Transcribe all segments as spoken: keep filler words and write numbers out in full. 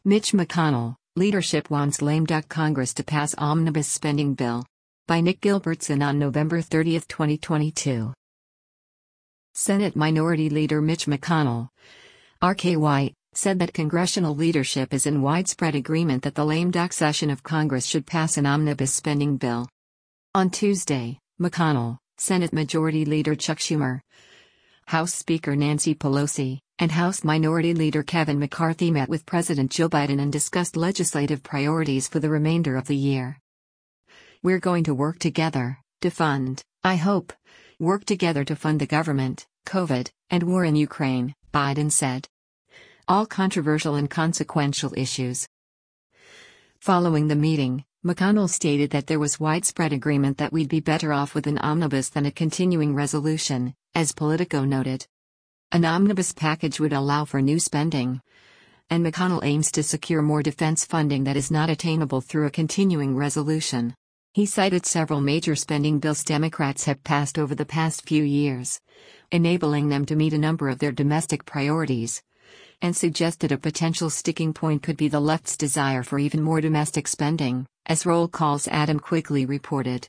Mitch McConnell, leadership wants lame duck Congress to pass omnibus spending bill. By Nick Gilbertson on November thirtieth, twenty twenty-two. Senate Minority Leader Mitch McConnell, R K Y, said that congressional leadership is in widespread agreement that the lame duck session of Congress should pass an omnibus spending bill. On Tuesday, McConnell, Senate Majority Leader Chuck Schumer, House Speaker Nancy Pelosi, and House Minority Leader Kevin McCarthy met with President Joe Biden and discussed legislative priorities for the remainder of the year. "We're going to work together to fund, I hope, work together to fund the government, COVID, and war in Ukraine," Biden said. All controversial and consequential issues. Following the meeting, McConnell stated that there was widespread agreement that we'd be better off with an omnibus than a continuing resolution, as Politico noted. An omnibus package would allow for new spending, and McConnell aims to secure more defense funding that is not attainable through a continuing resolution. He cited several major spending bills Democrats have passed over the past few years, enabling them to meet a number of their domestic priorities, and suggested a potential sticking point could be the left's desire for even more domestic spending, as Roll Call's Adam Quigley reported.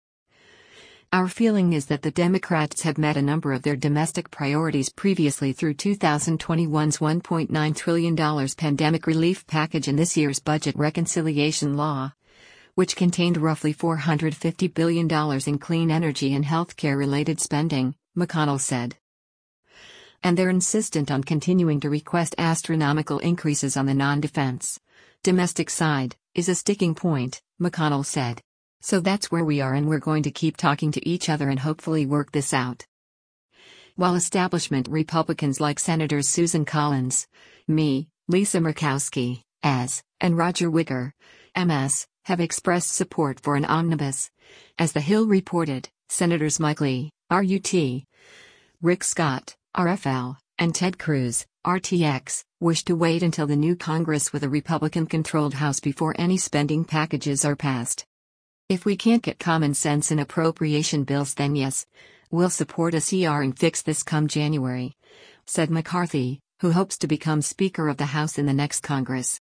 "Our feeling is that the Democrats have met a number of their domestic priorities previously through two thousand twenty-one's one point nine trillion dollars pandemic relief package and this year's budget reconciliation law, which contained roughly four hundred fifty billion dollars in clean energy and healthcare-related spending," McConnell said. "And they're insistent on continuing to request astronomical increases on the non-defense domestic side, is a sticking point," McConnell said. "So that's where we are, and we're going to keep talking to each other and hopefully work this out." While establishment Republicans like Senators Susan Collins, me, Lisa Murkowski, as, and Roger Wicker, M S, have expressed support for an omnibus. As The Hill reported, Senators Mike Lee, R U T, Rick Scott, R F L, and Ted Cruz, R T X, wish to wait until the new Congress with a Republican-controlled House before any spending packages are passed. "If we can't get common sense in appropriation bills, then yes, we'll support a C R and fix this come January," said McCarthy, who hopes to become Speaker of the House in the next Congress.